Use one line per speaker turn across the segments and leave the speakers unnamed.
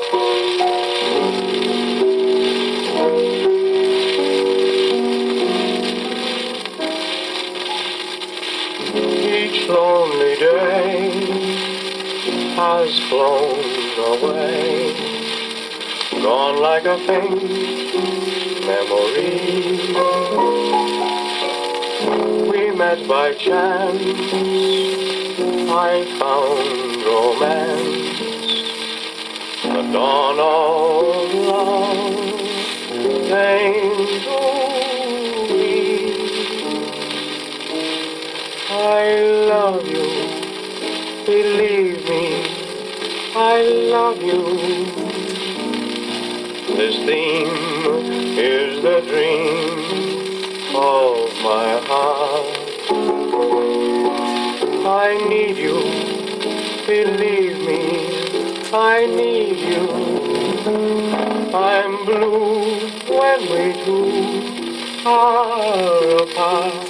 Each lonely day has flown away, gone like a faint memory. We met by chance, I found romance, the dawn of love came to me. I love you, believe me, I love you. This theme is the dream of my heart. I need you, believe me, I need you. I'm blue when we two are apart.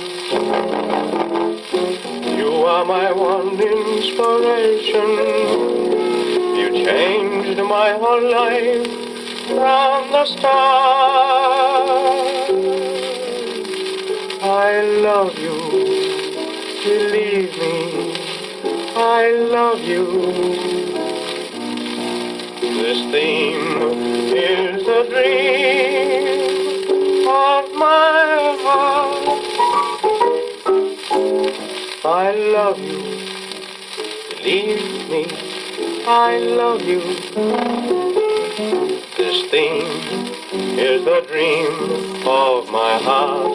You are my one inspiration. You changed my whole life from the start. I love you, believe me, I love you. This theme is the dream of my heart. I love you, believe me, I love you. This theme is the dream of my heart.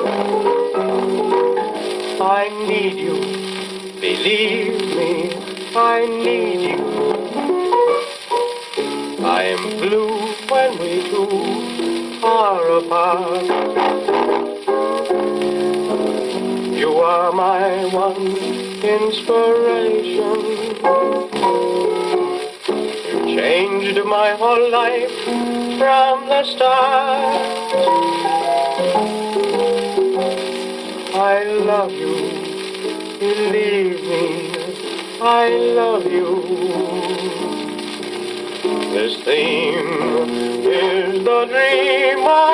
I need you, believe me, I need you. I am blue when we two are apart. You are my one inspiration. You changed my whole life from the start. I love you, believe me, I love you. This theme is the dream of